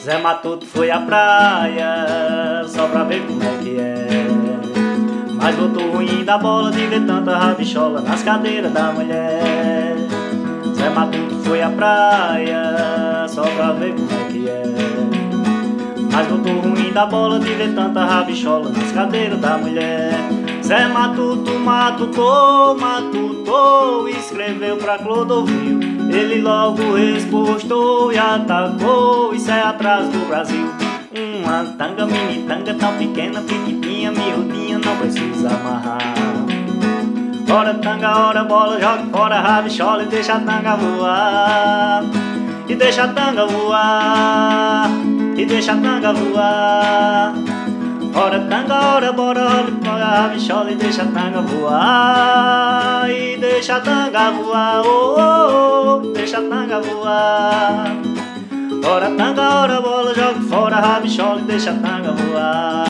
Zé Matuto foi à praia só pra ver como é que é, mas voltou ruim da bola de ver tanta rabichola nas cadeiras da mulher. Zé Matuto foi à praia só pra ver como é que é, mas voltou ruim da bola de ver tanta rabichola nas cadeiras da mulher. Zé Matuto matutou, escreveu pra Clodovil. Ele logo respostou e atacou, isso é atrás do Brasil. Uma tanga, mini tanga, tão pequena, pequitinha, miudinha, não precisa amarrar. Ora tanga, ora bola, joga fora a rabichola e deixa a tanga voar. E deixa a tanga voar, e deixa a tanga voar. Ora tanga, ora bora, joga a rabichola e deixa a tanga voar. E deixa a tanga voar, oh, oh, oh, deixa a tanga voar. Ora tanga, ora bola, joga fora a rabichola e deixa a tanga voar.